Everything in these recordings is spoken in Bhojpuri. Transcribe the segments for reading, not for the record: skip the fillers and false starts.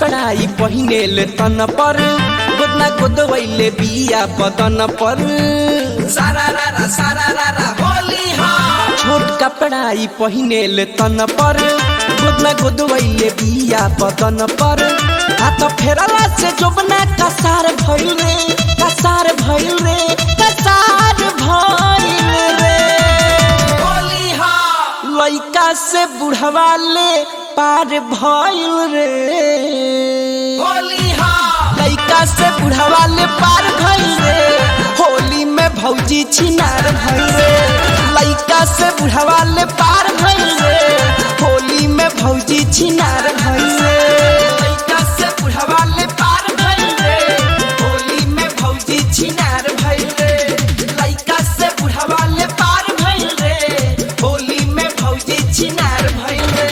कपड़ाई पहिनेल तन पर गोदना गोदवैले बिया बदन पर सारा रा होली हा। छोट कपड़ाई पहिनेल तन पर गोदना गोदवैले बिया बदन पर हाथ फेरला से जोबना कसार भइल रे कसार भइल रे कसार भइल रे होली हा। लइका से बुढ़वा ले पार भइल रे होली हा। लइका से बुढ़वा ले पार भइल रे होली में भौजी छिनार भइल रे लइका से बुढ़वा ले पार भइल रे होली में भौजी छिनार भइल रे लइका से बुढ़वा ले पार भइल रे होली में भौजी छिनार भइल रे लइका से बुढ़वा ले पार भइल रे होली में भौजी छिनार भइल रे।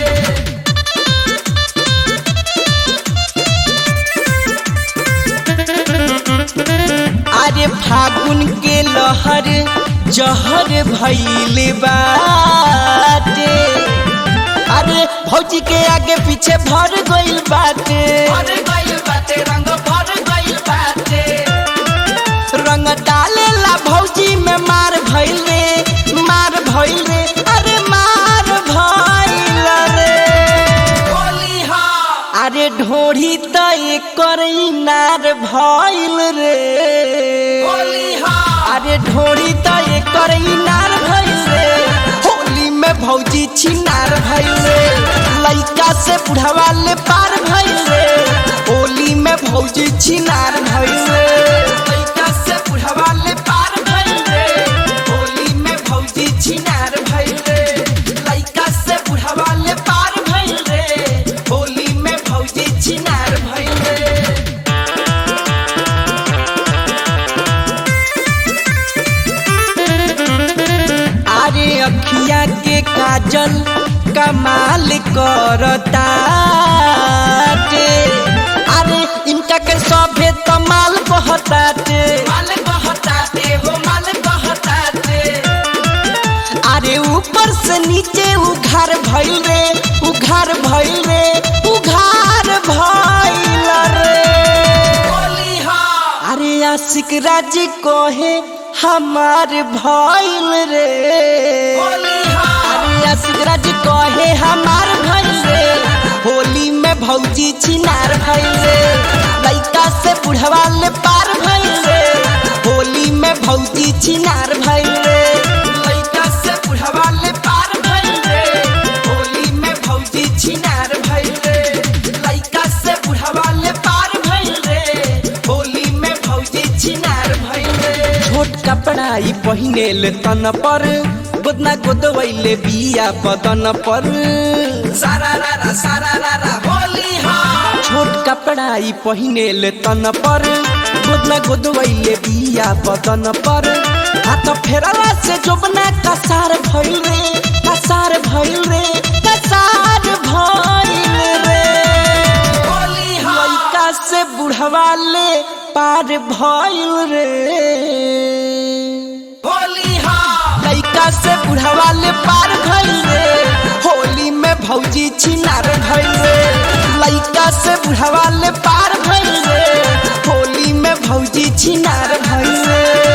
अरे फागुन के लहर जहर भइले बाटे अरे भौजी के आगे पीछे भर गइल बाटे भर गइल बाटे रंग भर गइल बाटे रंग डालेला भौजी में मार भइल रे अरे मार भइल रे होली हा। अरे ढोढ़ी त एकर इनार भइल रे होली हा। अरे ढोढ़ी त एकर इनार भइल रे होली में भौजी छिनार भइल रे लइका से बुढ़वा ले पार भइल रे होली में भौजी छिनार भइल रे लइका से बुढ़वा ले पार भइल रे होली में भौजी छिनार भइल रे लइका से बुढ़वा ले पार भइल रे होली में भौजी छिनार भइल रे। अरे अखिया के काजल कमाल करता अरे इनका के सभे तमाल बहताटे माल बहताते हो माल बहताते अरे ऊपर से नीचे उघार भइल रे उघार भइल रे उघार भइल रे होली हा। अरे आशिक राज कहे हमार भइल रे होली हा। अरे आशिक राज कहे हमार भइल रे होली में भौजी छिनार भइल रे लइका से बुढ़वा ले पार भइल रे होली में भौजी छिनार भइल रे लइका से बुढ़वा ले पार भइल रे होली में भौजी छिनार भइल रे लइका से बुढ़वा ले पार भइल रे होली में भौजी छिनार भइल रे। छोट कपड़ाई पहिनेल तन पर गोदना गोदवैले बिया बदन पर सारा रा होली हा। छोट कपड़ाई पहिनेल तन पर गोदना गोदवैले बिया बदन पर हाथ फेरला से जोबना कसार भइल रे कसार भइल रे कसार भइल रे होली हा। लइका से बुढ़वा ले पार भइल रे होली हा। लइका से बुढ़वा ले पार भइल रे होली में भौजी छिनार भइल रे लइका से बुढ़वा ले पार भइल रे होली में भौजी छिनार भइल रे।